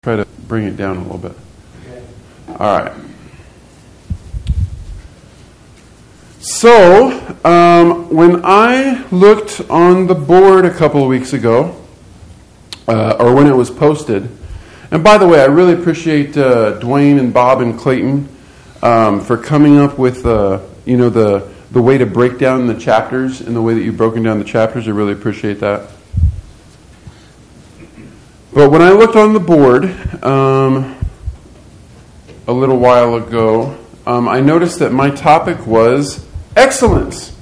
Try to bring it down a little bit. All right. So, when I looked on the board a couple of weeks ago, or when it was posted, and by the way, I really appreciate Dwayne and Bob and Clayton for coming up with the way to break down the chapters and the way that you've broken down the chapters. I really appreciate that. But when I looked on the board a little while ago, I noticed that my topic was excellence.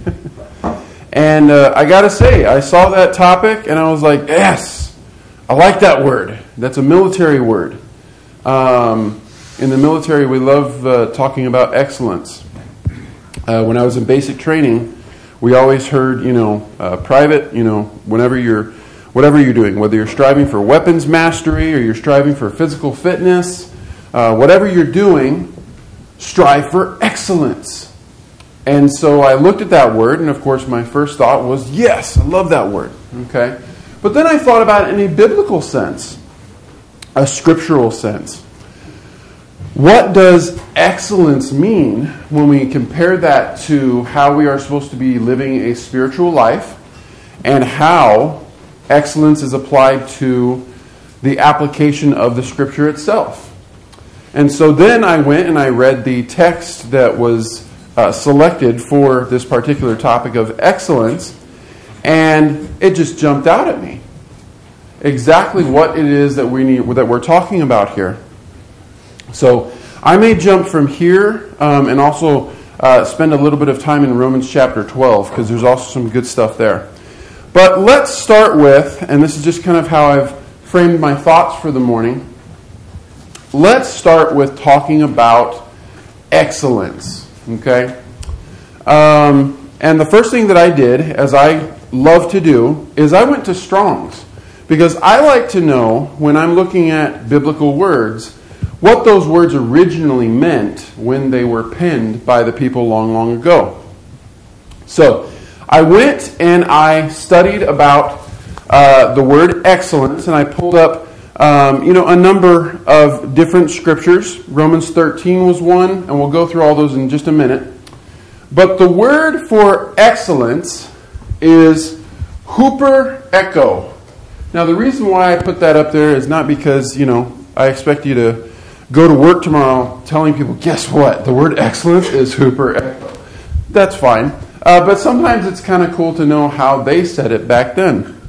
And I got to say, I saw that topic and I was like, yes, I like that word. That's a military word. In the military, we love talking about excellence. When I was in basic training, we always heard, private, whatever you're doing, whether you're striving for weapons mastery or you're striving for physical fitness, whatever you're doing, strive for excellence. And so I looked at that word, and of course my first thought was, yes, I love that word. Okay, but then I thought about it in a biblical sense, a scriptural sense. What does excellence mean when we compare that to how we are supposed to be living a spiritual life and how excellence is applied to the application of the Scripture itself? And so then I went and I read the text that was selected for this particular topic of excellence, and it just jumped out at me. Exactly what it is that we're talking about here. So I may jump from here and also spend a little bit of time in Romans chapter 12, because there's also some good stuff there. But let's start with, and this is just kind of how I've framed my thoughts for the morning, let's start with talking about excellence, okay? And the first thing that I did, as I love to do, is I went to Strong's, because I like to know, when I'm looking at biblical words, what those words originally meant when they were penned by the people long, long ago. So I went and I studied about the word excellence, and I pulled up, a number of different scriptures. Romans 13 was one, and we'll go through all those in just a minute. But the word for excellence is huper echo. Now, the reason why I put that up there is not because, I expect you to go to work tomorrow telling people, guess what? The word excellence is huper echo. That's fine. But sometimes it's kind of cool to know how they said it back then.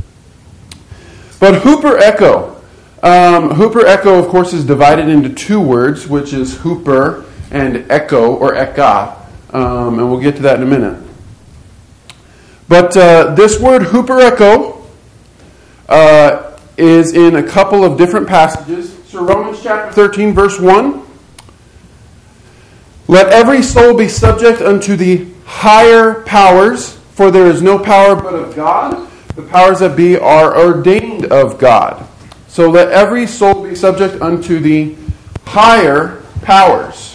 But huper echo. Huper echo, of course, is divided into two words, which is huper and echo, or eka. And we'll get to that in a minute. But this word huper echo is in a couple of different passages. So Romans chapter 13, verse 1. Let every soul be subject unto the higher powers, for there is no power but of God. The powers that be are ordained of God. So let every soul be subject unto the higher powers.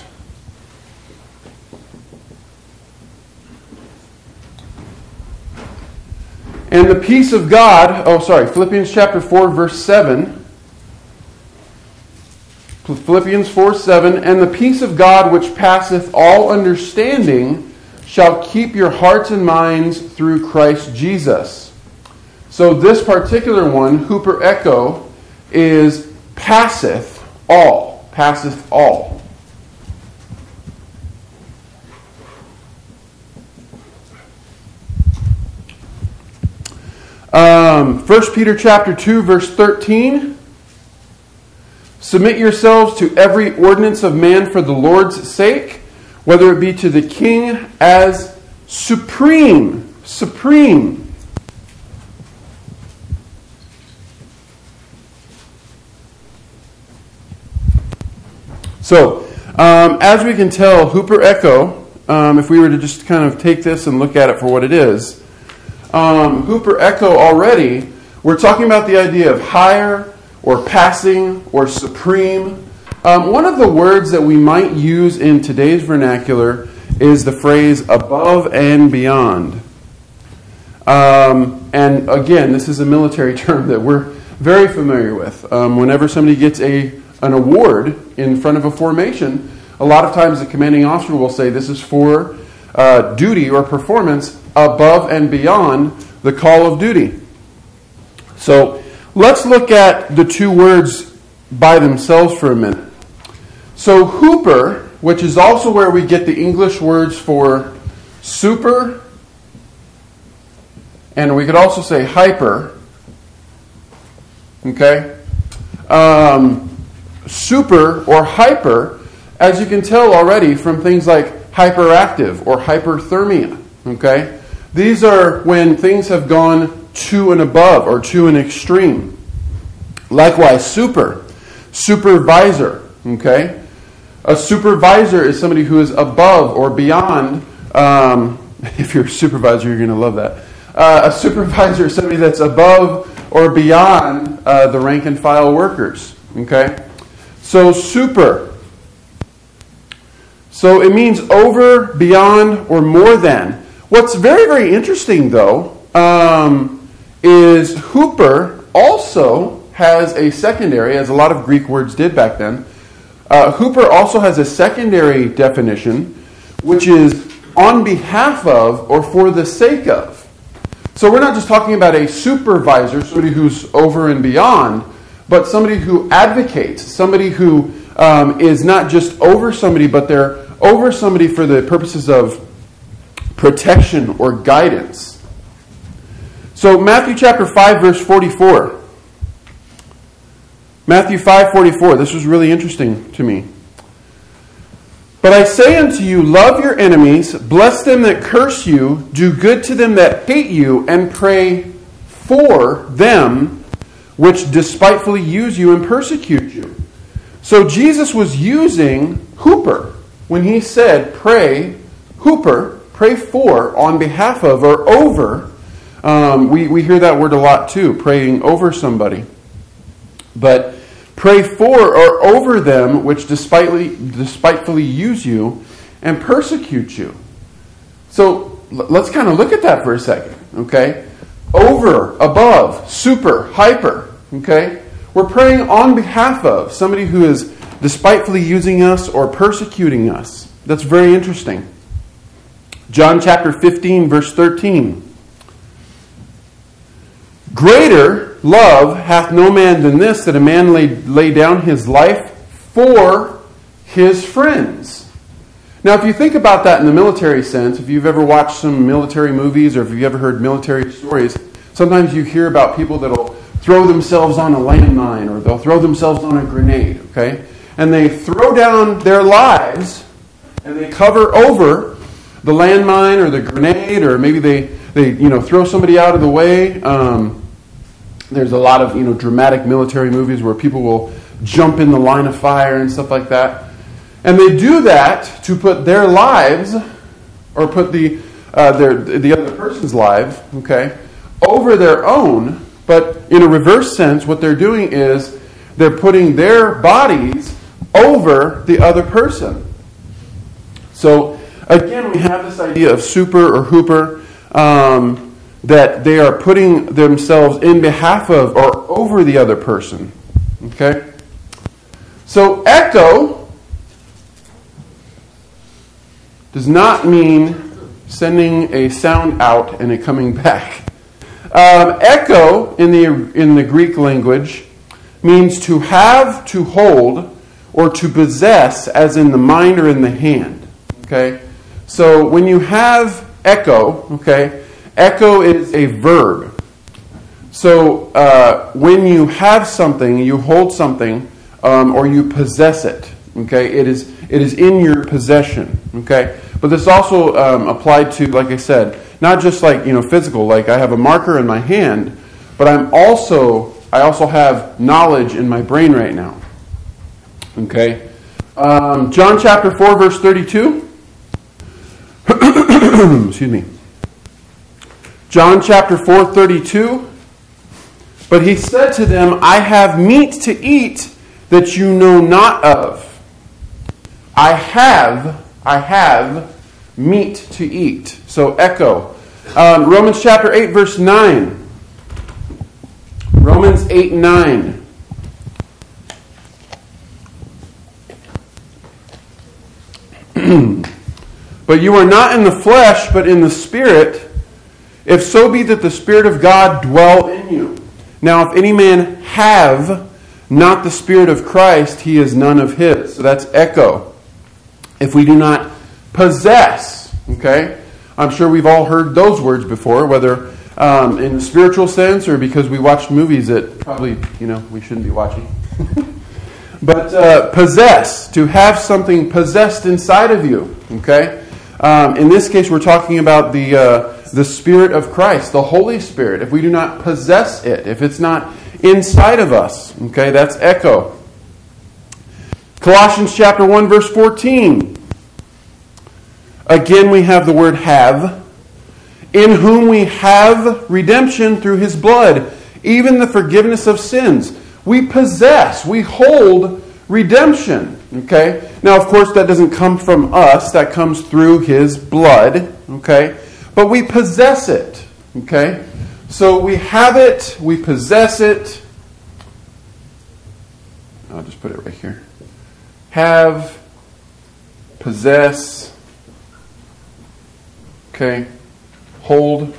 And the peace of God, Philippians chapter 4, verse 7. Philippians 4:7, and the peace of God which passeth all understanding shall keep your hearts and minds through Christ Jesus. So this particular one, huper echo, is passeth all. Passeth all. First Peter chapter 2, verse 13. Submit yourselves to every ordinance of man for the Lord's sake, whether it be to the king as supreme. Supreme. So, as we can tell, huper echo, if we were to just kind of take this and look at it for what it is, huper echo already, we're talking about the idea of higher, or passing, or supreme. One of the words that we might use in today's vernacular is the phrase above and beyond. And again, this is a military term that we're very familiar with. Whenever somebody gets an award in front of a formation, a lot of times the commanding officer will say this is for duty or performance above and beyond the call of duty. So let's look at the two words by themselves for a minute. So hooper, which is also where we get the English words for super, and we could also say hyper. Okay? Super or hyper, as you can tell already from things like hyperactive or hyperthermia. Okay? These are when things have gone to and above or to an extreme. Likewise, supervisor. Okay? A supervisor is somebody who is above or beyond. If you're a supervisor, you're going to love that. A supervisor is somebody that's above or beyond the rank and file workers. Okay? So super. So it means over, beyond, or more than. What's very, very interesting, though, is hooper also has a secondary, as a lot of Greek words did back then. Hooper also has a secondary definition, which is on behalf of or for the sake of. So we're not just talking about a supervisor, somebody who's over and beyond, but somebody who advocates, somebody who is not just over somebody, but they're over somebody for the purposes of protection or guidance. So Matthew chapter 5, verse 44. Matthew 5:44. This was really interesting to me. But I say unto you, love your enemies, bless them that curse you, do good to them that hate you, and pray for them which despitefully use you and persecute you. So Jesus was using hooper when he said pray, hooper, pray for, on behalf of, or over. We hear that word a lot too, praying over somebody. But pray for or over them which despitefully use you and persecute you. So let's kind of look at that for a second, okay? Over, above, super, hyper, okay? We're praying on behalf of somebody who is despitefully using us or persecuting us. That's very interesting. John chapter 15, verse 13. Greater love hath no man than this, that a man lay down his life for his friends. Now, if you think about that in the military sense, if you've ever watched some military movies or if you've ever heard military stories, sometimes you hear about people that'll throw themselves on a landmine or they'll throw themselves on a grenade, okay? And they throw down their lives and they cover over the landmine or the grenade, or maybe they throw somebody out of the way. There's a lot of dramatic military movies where people will jump in the line of fire and stuff like that, and they do that to put their lives, or put the other person's lives, okay, over their own. But in a reverse sense, what they're doing is they're putting their bodies over the other person. So again, we have this idea of super or hooper. That they are putting themselves in behalf of or over the other person. Okay? So echo does not mean sending a sound out and it coming back. Echo in the Greek language means to have, to hold, or to possess, as in the mind or in the hand. Okay? So when you have echo, okay, echo is a verb. So when you have something, you hold something, or you possess it. Okay, it is in your possession. Okay, but this also applied to, like I said, not just like physical. Like I have a marker in my hand, but I also have knowledge in my brain right now. Okay, John chapter 4 verse 32. Excuse me. John chapter 4:32. But he said to them, I have meat to eat that you know not of. I have meat to eat. So echo. Romans chapter 8 verse 9. Romans 8:9. But you are not in the flesh, but in the Spirit, if so be that the Spirit of God dwell in you. Now, if any man have not the Spirit of Christ, he is none of his. So that's echo. If we do not possess, okay? I'm sure we've all heard those words before, whether in the spiritual sense or because we watched movies that probably, we shouldn't be watching. But possess, to have something possessed inside of you, okay? In this case, we're talking about the Spirit of Christ, the Holy Spirit. If we do not possess it, if it's not inside of us, okay, that's echo. Colossians chapter 1, verse 14. Again, we have the word have. In whom we have redemption through his blood, even the forgiveness of sins. We possess, we hold redemption. Okay? Now, of course, that doesn't come from us. That comes through his blood. Okay? But we possess it. Okay? So we have it, we possess it. I'll just put it right here. Have, possess, okay, hold.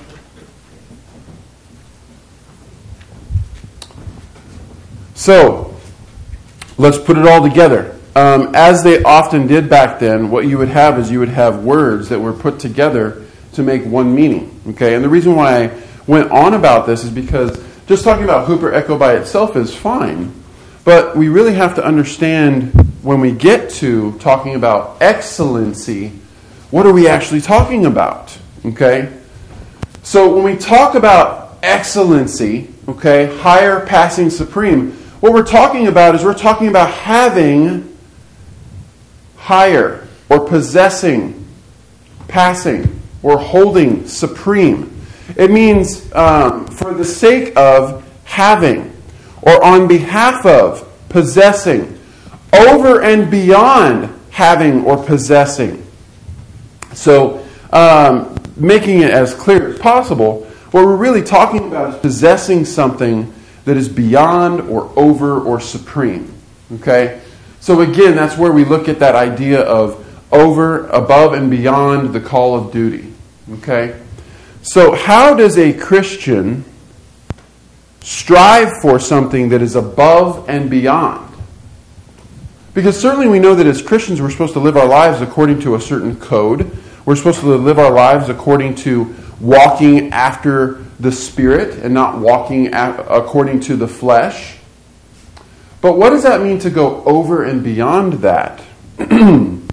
So, let's put it all together. As they often did back then, what you would have is you would have words that were put together to make one meaning. Okay, and the reason why I went on about this is because just talking about Hooper Echo by itself is fine, but we really have to understand when we get to talking about excellency, what are we actually talking about? Okay, so when we talk about excellency, okay, higher, passing, supreme, what we're talking about is we're talking about having higher, or possessing, passing, or holding supreme. It means for the sake of having, or on behalf of, possessing, over and beyond having or possessing. So, making it as clear as possible, what we're really talking about is possessing something that is beyond or over or supreme. Okay? So again, that's where we look at that idea of over, above, and beyond the call of duty. Okay? So how does a Christian strive for something that is above and beyond? Because certainly we know that as Christians we're supposed to live our lives according to a certain code. We're supposed to live our lives according to walking after the Spirit and not walking according to the flesh. But what does that mean to go over and beyond that? 1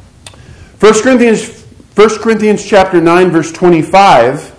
Corinthians chapter 9, verse 25.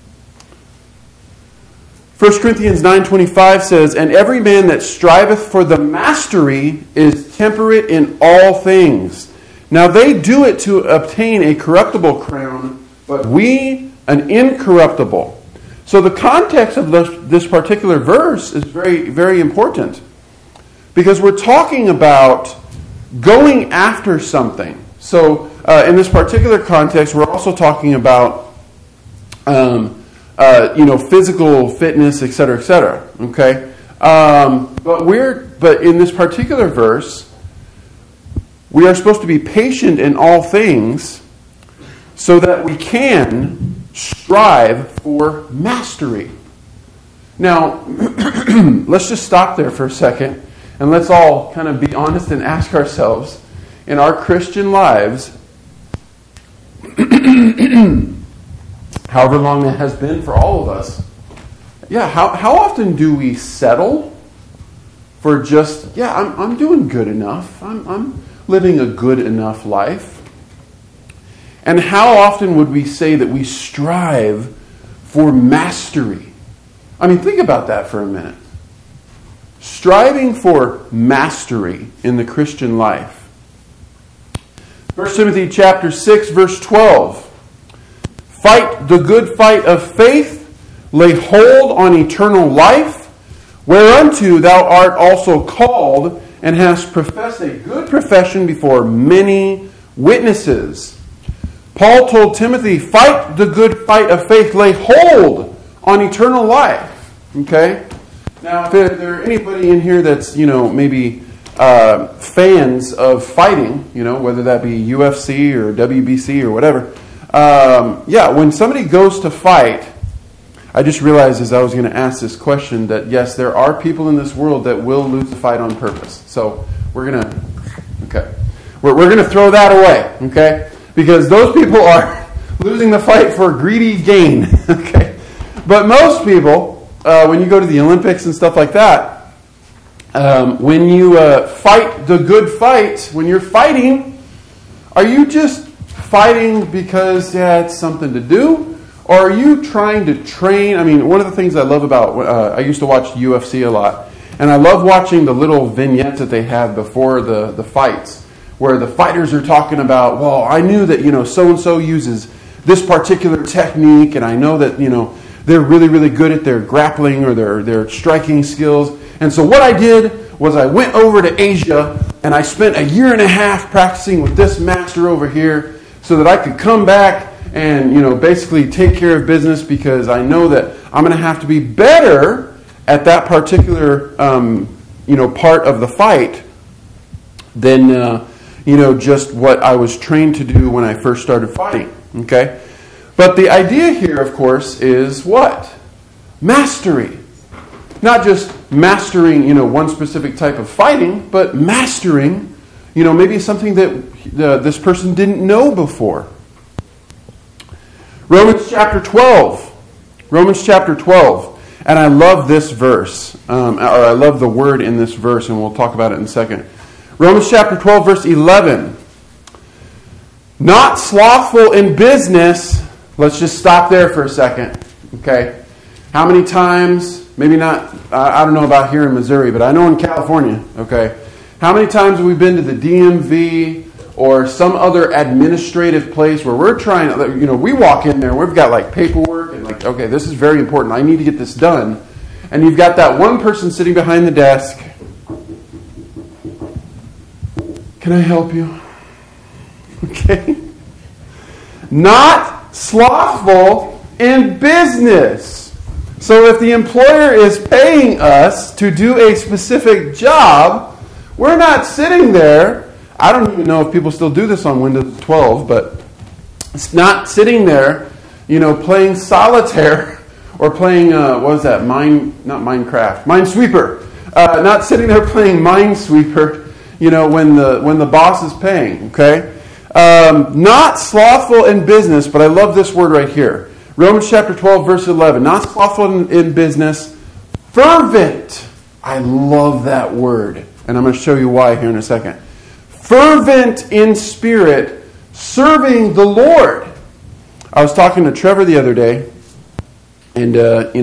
1 Corinthians 9:25 says, "And every man that striveth for the mastery is temperate in all things. Now they do it to obtain a corruptible crown, but we an incorruptible." So the context of this particular verse is very, very important. Because we're talking about going after something. So in this particular context, we're also talking about physical fitness, etc., etc. Okay, but in this particular verse, we are supposed to be patient in all things, so that we can strive for mastery. Now, let's just stop there for a second. And let's all kind of be honest and ask ourselves, in our Christian lives, however long that has been for all of us, how often do we settle for just, I'm doing good enough. I'm living a good enough life. And how often would we say that we strive for mastery? I mean, think about that for a minute. Striving for mastery in the Christian life. 1 Timothy chapter 6, verse 12. "Fight the good fight of faith, lay hold on eternal life, whereunto thou art also called, and hast professed a good profession before many witnesses." Paul told Timothy, fight the good fight of faith, lay hold on eternal life. Okay? Now, if there are anybody in here that's, maybe fans of fighting, whether that be UFC or WBC or whatever, when somebody goes to fight, I just realized as I was going to ask this question that, yes, there are people in this world that will lose the fight on purpose. So we're going to throw that away, okay? Because those people are losing the fight for greedy gain, okay? But most people, when you go to the Olympics and stuff like that, when you fight the good fight, when you're fighting, are you just fighting because it's something to do? Or are you trying to train? I mean, one of the things I love about, I used to watch UFC a lot, and I love watching the little vignettes that they have before the fights, where the fighters are talking about, well, I knew that, so-and-so uses this particular technique, and I know that, they're really, really good at their grappling or their striking skills. And so what I did was I went over to Asia, and I spent 1.5 years practicing with this master over here so that I could come back and, basically take care of business, because I know that I'm going to have to be better at that particular, part of the fight than, just what I was trained to do when I first started fighting, okay? But the idea here, of course, is what? Mastery. Not just mastering, one specific type of fighting, but mastering, maybe something that this person didn't know before. Romans chapter 12. And I love this verse, or I love the word in this verse, and we'll talk about it in a second. Romans chapter 12, verse 11. Not slothful in business. Let's just stop there for a second. Okay. How many times, maybe not, I don't know about here in Missouri, but I know in California, okay. How many times have we been to the DMV or some other administrative place where we're trying to, we walk in there, we've got like paperwork and like, okay, this is very important, I need to get this done. And you've got that one person sitting behind the desk. Can I help you? Okay. Not slothful in business. So if the employer is paying us to do a specific job, we're not sitting there. I don't even know if people still do this on Windows 12, but it's not sitting there, playing solitaire or playing, Minesweeper. Not sitting there playing Minesweeper, when the boss is paying, okay? Not slothful in business, but I love this word right here. Romans chapter 12, verse 11. Not slothful in business, fervent. I love that word. And I'm going to show you why here in a second. Fervent in spirit, serving the Lord. I was talking to Trevor the other day, and,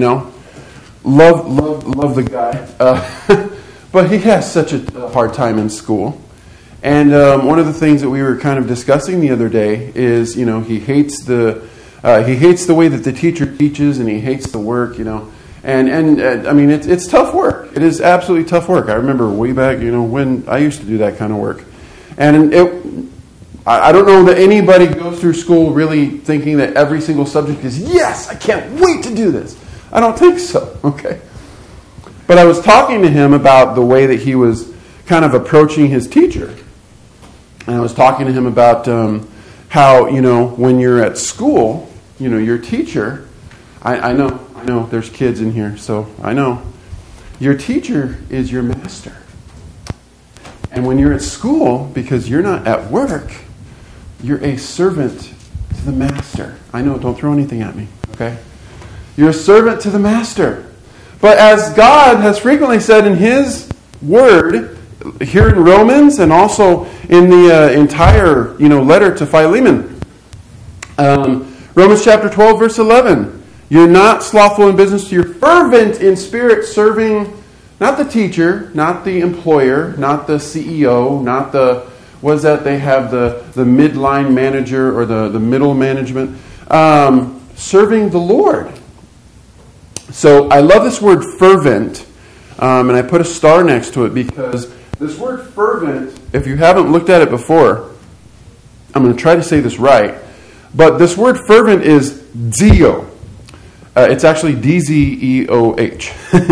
love the guy. But he has such a hard time in school. And one of the things that we were kind of discussing the other day is, he hates the way that the teacher teaches, and he hates the work, And I mean, it's tough work. It is absolutely tough work. I remember way back, when I used to do that kind of work. And I don't know that anybody goes through school really thinking that every single subject is, yes, I can't wait to do this. I don't think so, okay? But I was talking to him about the way that he was kind of approaching his teacher. And I was talking to him about how, when you're at school, your teacher, I know there's kids in here, so I know. Your teacher is your master. And when you're at school, because you're not at work, you're a servant to the master. I know, don't throw anything at me, okay? You're a servant to the master. But as God has frequently said in His Word, here in Romans and also in the entire letter to Philemon, Romans chapter 12, verse 11, you're not slothful in business, you're fervent in spirit, serving not the teacher, not the employer, not the CEO, not the, they have the midline manager or the middle management, serving the Lord. So I love this word fervent, and I put a star next to it because this word fervent, if you haven't looked at it before, I'm going to try to say this right, but this word fervent is zeo. It's actually D-Z-E-O-H.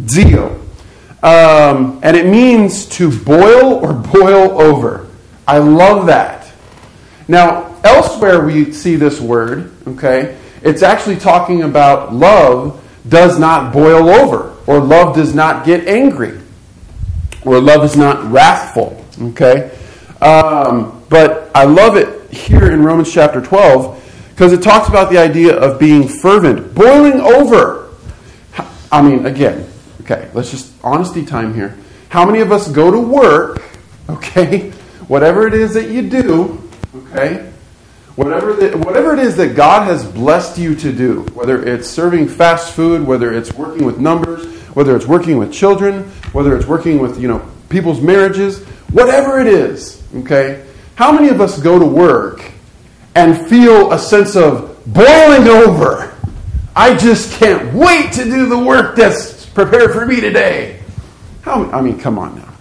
Zeal. And it means to boil or boil over. I love that. Now, elsewhere we see this word, okay? It's actually talking about love does not boil over, or love does not get angry, or love is not wrathful, okay? But I love it here in Romans chapter 12 because it talks about the idea of being fervent, boiling over. I mean, again, okay, let's just honesty time here. How many of us go to work, okay, whatever it is that you do, okay, whatever it is that God has blessed you to do, whether it's serving fast food, whether it's working with numbers, whether it's working with children, whether it's working with, people's marriages, whatever it is, okay, how many of us go to work and feel a sense of boiling over? I just can't wait to do the work that's prepared for me today. Come on now.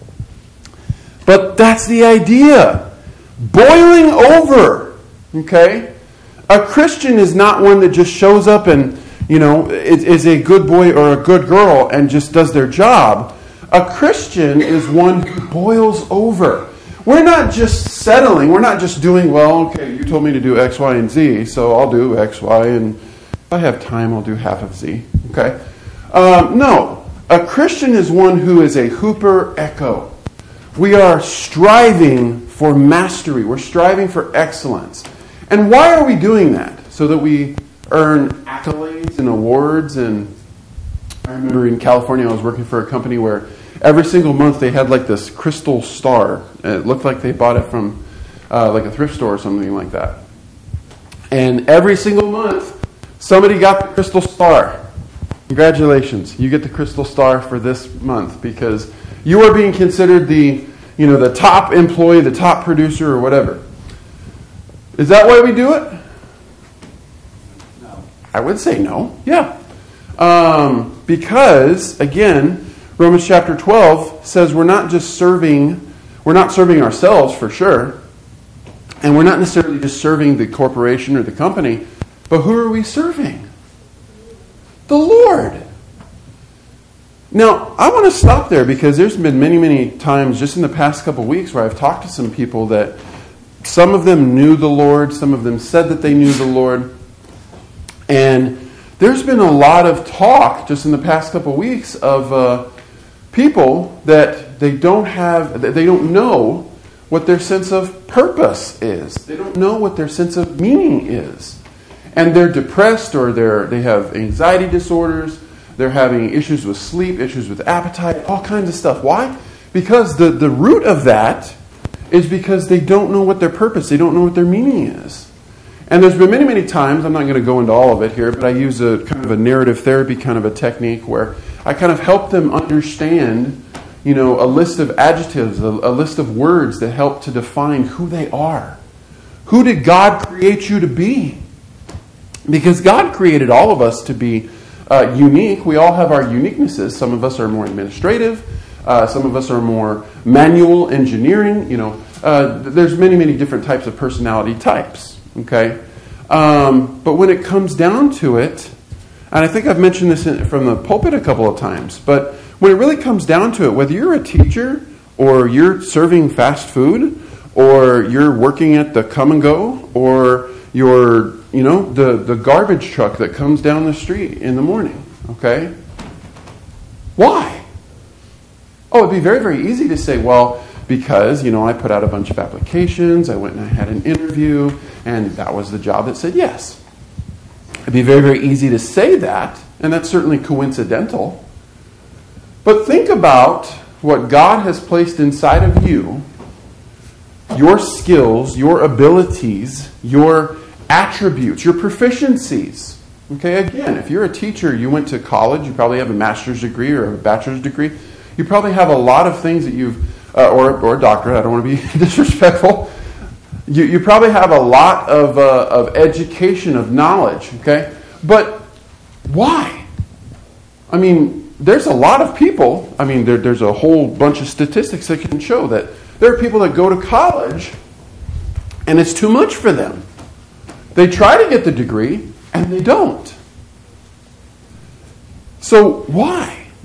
But that's the idea. Boiling over. Okay? A Christian is not one that just shows up and, is a good boy or a good girl and just does their job. A Christian is one who boils over. We're not just settling. We're not just doing, you told me to do X, Y, and Z, so I'll do X, Y, and if I have time, I'll do half of Z. Okay? No. A Christian is one who is a hooper echo. We are striving for mastery. We're striving for excellence. And why are we doing that? So that we earn accolades and awards. And I remember in California, I was working for a company where every single month they had like this crystal star. It looked like they bought it from like a thrift store or something like that. And every single month, somebody got the crystal star. Congratulations, you get the crystal star for this month because you are being considered the top employee, the top producer, or whatever. Is that why we do it? No. I would say no. Yeah. Because, again, Romans chapter 12 says we're not serving ourselves for sure, and we're not necessarily just serving the corporation or the company, but who are we serving? The Lord. Now, I want to stop there because there's been many, many times just in the past couple of weeks where I've talked to some people that some of them knew the Lord, some of them said that they knew the Lord, and there's been a lot of talk just in the past couple of weeks of people that they don't know what their sense of purpose is. They don't know what their sense of meaning is. And they're depressed or they have anxiety disorders. They're having issues with sleep, issues with appetite, all kinds of stuff. Why? Because the root of that is because they don't know what their purpose, they don't know what their meaning is. And there's been many, many times, I'm not going to go into all of it here, but I use a kind of a narrative therapy kind of a technique where I kind of help them understand, a list of adjectives, a list of words that help to define who they are. Who did God create you to be? Because God created all of us to be unique. We all have our uniquenesses. Some of us are more administrative. Some of us are more manual engineering. There's many, many different types of personality types. Okay? But when it comes down to it, and I think I've mentioned this from the pulpit a couple of times, but when it really comes down to it, whether you're a teacher or you're serving fast food or you're working at the Come and Go or you're, the garbage truck that comes down the street in the morning, okay? Why? Oh, it'd be very, very easy to say, because, I put out a bunch of applications, I went and I had an interview, and that was the job that said yes. It'd be very, very easy to say that, and that's certainly coincidental. But think about what God has placed inside of you, your skills, your abilities, your attributes, your proficiencies. Okay, again, if you're a teacher, you went to college, you probably have a master's degree or a bachelor's degree. You probably have a lot of things that you've, or a doctorate, I don't want to be disrespectful. You probably have a lot of education, of knowledge, okay? But why? There's a lot of people, there's a whole bunch of statistics that can show that there are people that go to college and it's too much for them. They try to get the degree and they don't. So why?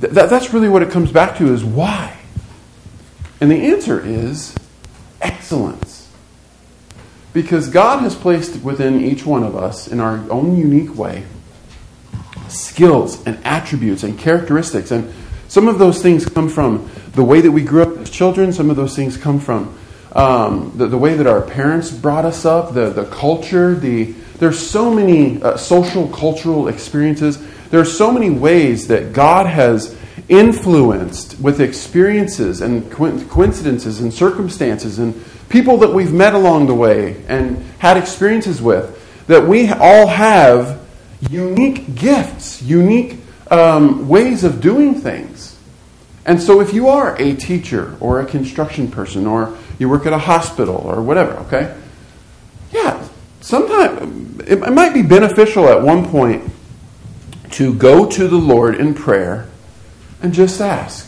That's really what it comes back to, is why? And the answer is excellence. Because God has placed within each one of us, in our own unique way, skills and attributes and characteristics. And some of those things come from the way that we grew up as children. Some of those things come from the way that our parents brought us up, the culture. There's so many social, cultural experiences. There are so many ways that God has influenced with experiences and coincidences and circumstances and people that we've met along the way and had experiences with, that we all have unique gifts, unique ways of doing things. And so if you are a teacher or a construction person or you work at a hospital or whatever, okay? Yeah, sometimes it might be beneficial at one point to go to the Lord in prayer and just ask,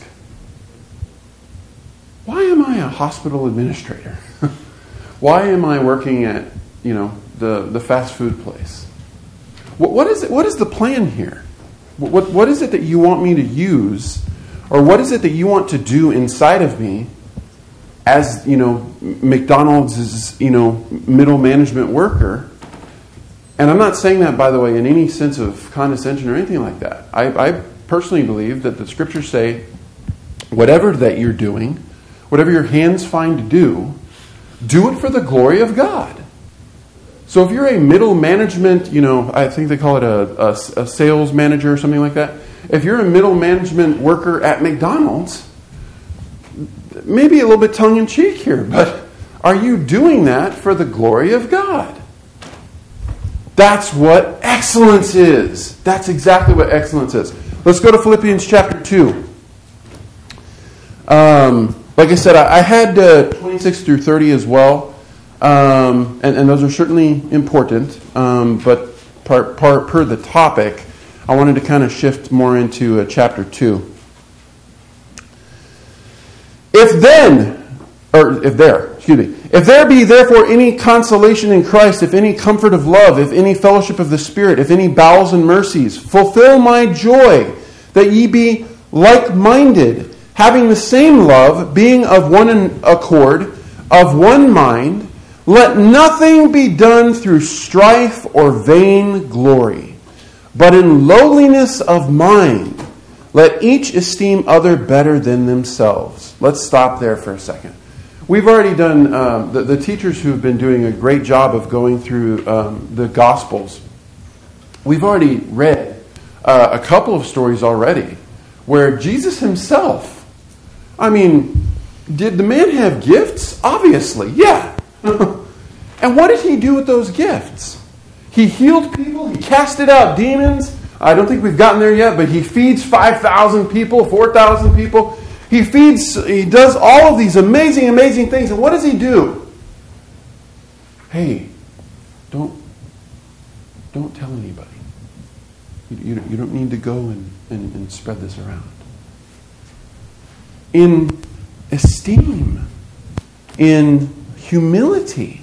why am I a hospital administrator? Why am I working at, the fast food place? What is it? What is the plan here? What is it that you want me to use, or what is it that you want to do inside of me as, McDonald's middle management worker? And I'm not saying that, by the way, in any sense of condescension or anything like that. I personally believe that the scriptures say, whatever that you're doing, whatever your hands find to do it for the glory of God. So if you're a middle management, I think they call it a sales manager or something like that. If you're a middle management worker at McDonald's, maybe a little bit tongue-in-cheek here, but are you doing that for the glory of God? That's what excellence is. That's exactly what excellence is. Let's go to Philippians chapter 2. Like I said, I had 26 through 30 as well. And those are certainly important. But per the topic, I wanted to kind of shift more into chapter 2. If there be therefore any consolation in Christ, if any comfort of love, if any fellowship of the Spirit, if any bowels and mercies, fulfill my joy, that ye be like-minded, having the same love, being of one accord, of one mind. Let nothing be done through strife or vain glory, but in lowliness of mind, let each esteem other better than themselves. Let's stop there for a second. We've already done, the teachers who have been doing a great job of going through the Gospels, we've already read a couple of stories already where Jesus himself, did the man have gifts? Obviously, yeah. And what did he do with those gifts? He healed people, he casted out demons. I don't think we've gotten there yet, but he feeds 5,000 people, 4,000 people. He does all of these amazing, amazing things. And what does he do? Hey, don't tell anybody. You don't need to go and spread this around. In esteem, in humility.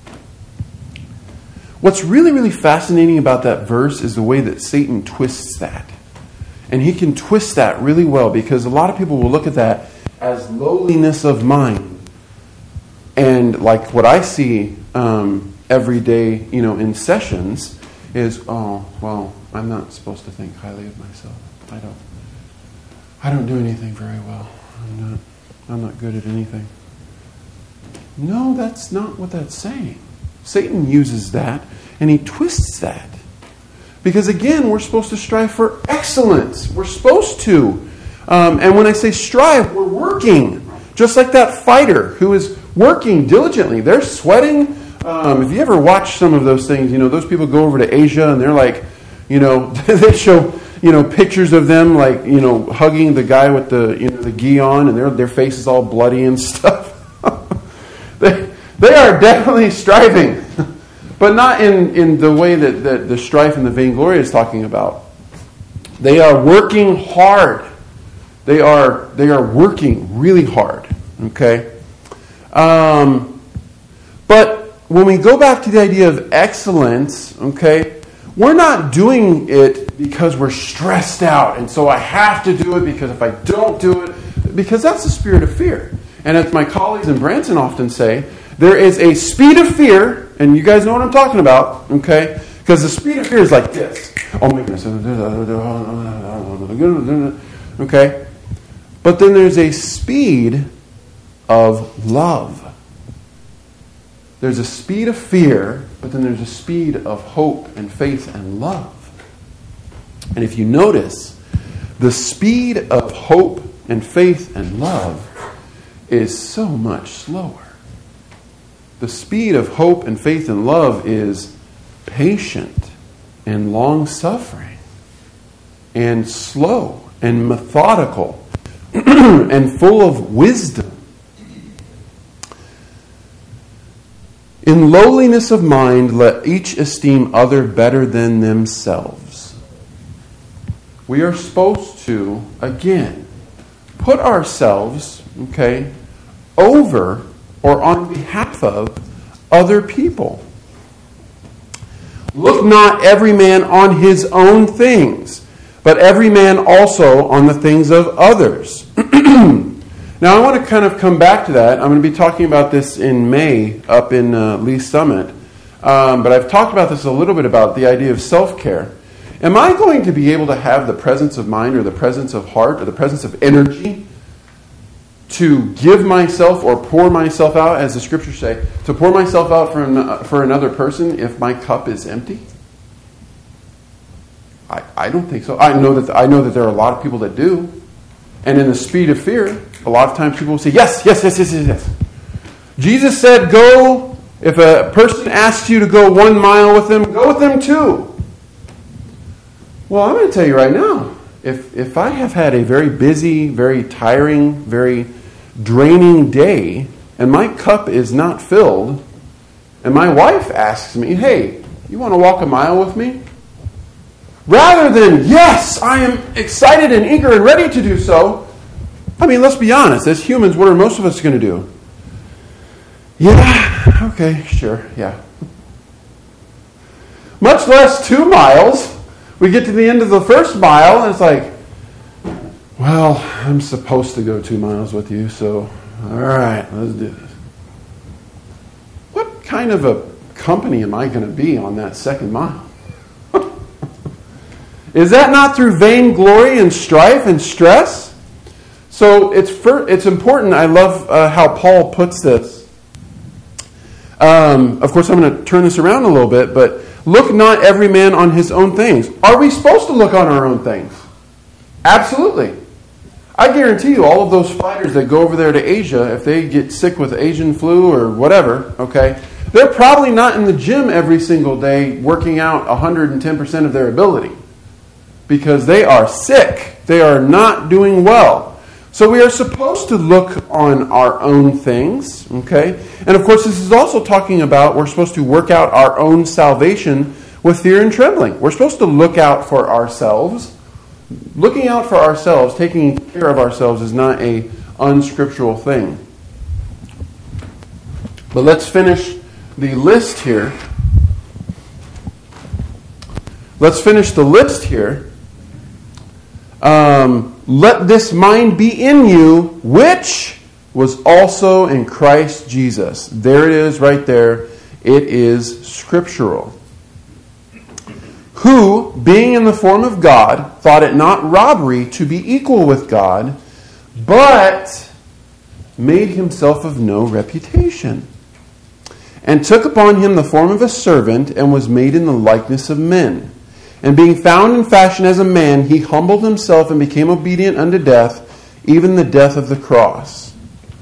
What's really, really fascinating about that verse is the way that Satan twists that. And he can twist that really well, because a lot of people will look at that as lowliness of mind. And like what I see every day, in sessions is, I'm not supposed to think highly of myself. I don't do anything very well. I'm not good at anything. No, that's not what that's saying. Satan uses that and he twists that. Because again, we're supposed to strive for excellence. We're supposed to. And when I say strive, we're working. Just like that fighter who is working diligently. They're sweating. If you ever watch some of those things, those people go over to Asia and they're like, they show, pictures of them like, hugging the guy with the gi on, and their face is all bloody and stuff. They are definitely striving. But not in the way that the strife and the vainglory is talking about. They are working hard. They are working really hard. Okay? But when we go back to the idea of excellence, okay, we're not doing it because we're stressed out, and so I have to do it because if I don't do it, because that's the spirit of fear. And as my colleagues in Branson often say, there is a speed of fear, and you guys know what I'm talking about, okay? Because the speed of fear is like this. Oh my goodness. Okay? But then there's a speed of love. There's a speed of fear, but then there's a speed of hope and faith and love. And if you notice, the speed of hope and faith and love is so much slower. The speed of hope and faith and love is patient and long-suffering and slow and methodical and full of wisdom. In lowliness of mind, let each esteem other better than themselves. We are supposed to, again, put ourselves, over or on behalf of other people. Look not every man on his own things, but every man also on the things of others. Now, I want to kind of come back to that. I'm going to be talking about this in May up in Lee Summit. But I've talked about this a little bit about the idea of self-care. Am I going to be able to have the presence of mind or the presence of heart or the presence of energy to give myself or pour myself out, as the scriptures say, to pour myself out for another person if my cup is empty? I don't think so. I know that there are a lot of people that do. And in the speed of fear, a lot of times people will say, yes. Jesus said, go, if a person asks you to go 1 mile with them, go with them 2. Well, I'm going to tell you right now, if I have had a very busy, very tiring, very draining day, and my cup is not filled, and my wife asks me, hey, you want to walk a mile with me? Rather than, yes, I am excited and eager and ready to do so. I mean, let's be honest. As humans, what are most of us going to do? Yeah, okay, sure, yeah. Much less 2 miles. We get to the end of the first mile, and it's like, well, I'm supposed to go 2 miles with you, so all right, let's do this. What kind of a company am I going to be on that second mile? Is that not through vainglory and strife and stress? So it's important. I love how Paul puts this. Of course, I'm going to turn this around a little bit, but look not every man on his own things. Are we supposed to look on our own things? Absolutely. I guarantee you all of those fighters that go over there to Asia, if they get sick with Asian flu or whatever, they're probably not in the gym every single day working out 110% of their ability. Because they are sick. They are not doing well. So we are supposed to look on our own things, And of course, this is also talking about we're supposed to work out our own salvation with fear and trembling. We're supposed to look out for ourselves. Looking out for ourselves, taking care of ourselves is not a unscriptural thing. But let's finish the list here. Let this mind be in you, which was also in Christ Jesus. There it is right there. It is scriptural. Who, being in the form of God, thought it not robbery to be equal with God, but made himself of no reputation, and took upon him the form of a servant, and was made in the likeness of men. And being found in fashion as a man, he humbled himself and became obedient unto death, even the death of the cross.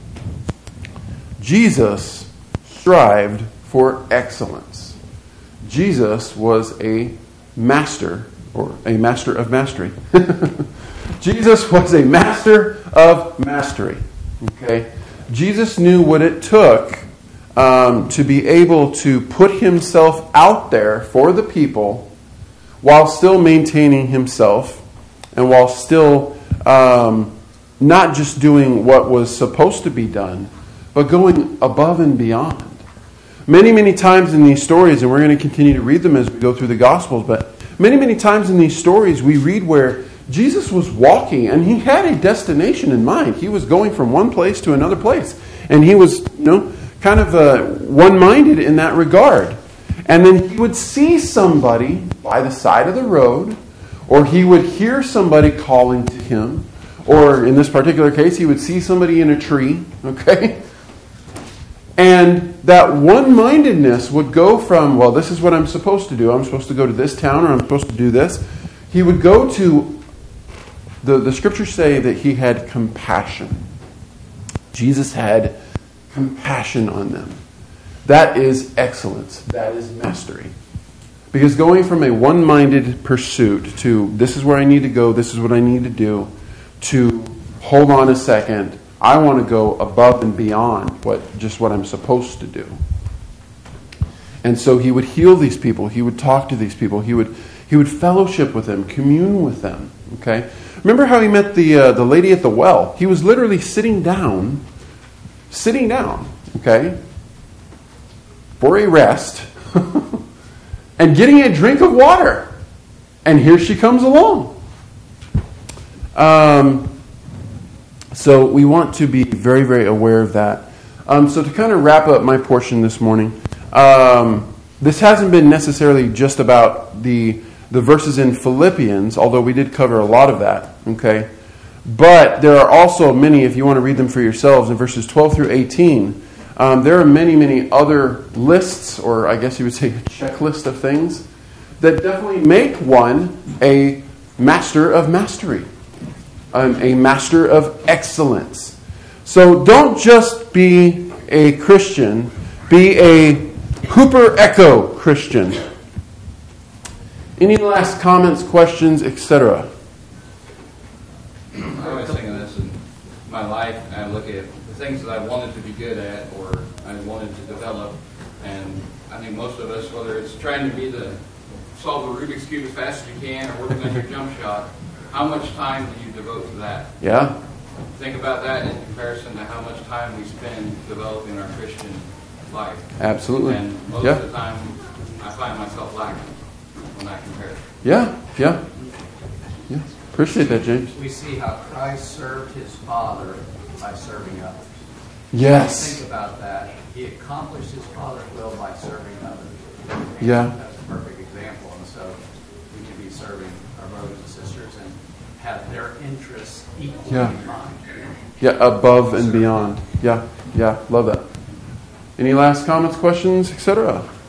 Jesus strived for excellence. Jesus was a master, or a master of mastery. Jesus was a master of mastery. Jesus knew what it took to be able to put himself out there for the people while still maintaining himself and while still not just doing what was supposed to be done, but going above and beyond. Many, many times in these stories, and we're going to continue to read them as we go through the Gospels, but many, many times in these stories we read where Jesus was walking and he had a destination in mind. He was going from one place to another place. And he was, kind of one-minded in that regard. And then he would see somebody by the side of the road, or he would hear somebody calling to him, or in this particular case, he would see somebody in a tree, okay? And that one-mindedness would go from, well, this is what I'm supposed to do. I'm supposed to go to this town, or I'm supposed to do this. He would go to, the scriptures say that he had compassion. Jesus had compassion on them. That is excellence. That is mastery. Because going from a one-minded pursuit to this is where I need to go, this is what I need to do, to hold on a second, I want to go above and beyond what I'm supposed to do. And so he would heal these people. He would talk to these people. He would fellowship with them, commune with them. Okay. Remember how he met the lady at the well? He was literally sitting down, okay, for a rest, and getting a drink of water. And here she comes along. So we want to be very, very aware of that. So to kind of wrap up my portion this morning, this hasn't been necessarily just about the verses in Philippians, although we did cover a lot of that, okay? But there are also many, if you want to read them for yourselves, in verses 12 through 18, there are many, many other lists, or I guess you would say a checklist of things, that definitely make one a master of mastery, a master of excellence. So don't just be a Christian, be a Hooper Echo Christian. Any last comments, questions, etc.? I was thinking this in my life, and I look at the things that I wanted to be good at or I wanted to develop, and I think most of us, whether it's trying to solve the Rubik's Cube as fast as you can or working on your jump shot, how much time do you devote to that? Yeah. Think about that in comparison to how much time we spend developing our Christian life. Absolutely. And most of the time, I find myself lacking when I compare it. Yeah. Appreciate that, James. We see how Christ served his Father by serving others. Yes. Think about that. He accomplished his Father's will by serving others. Yeah. That's a perfect example. And so we can be serving our brothers and sisters and have their interests equally in mind. Yeah, above and beyond. Yeah, love that. Any last comments, questions, etc.?